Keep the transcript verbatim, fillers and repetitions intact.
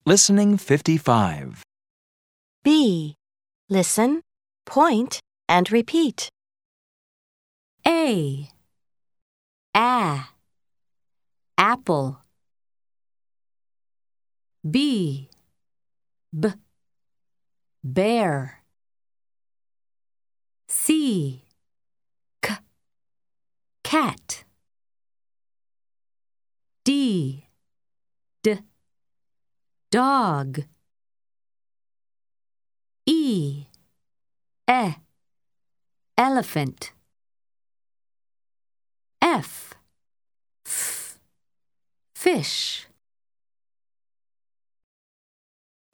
Listening fifty-five. B. Listen, point, and repeat. A. A. Apple. B. B. Bear. C. C. Cat. D. D. Dog. E. E. Elephant. F. F. Fish.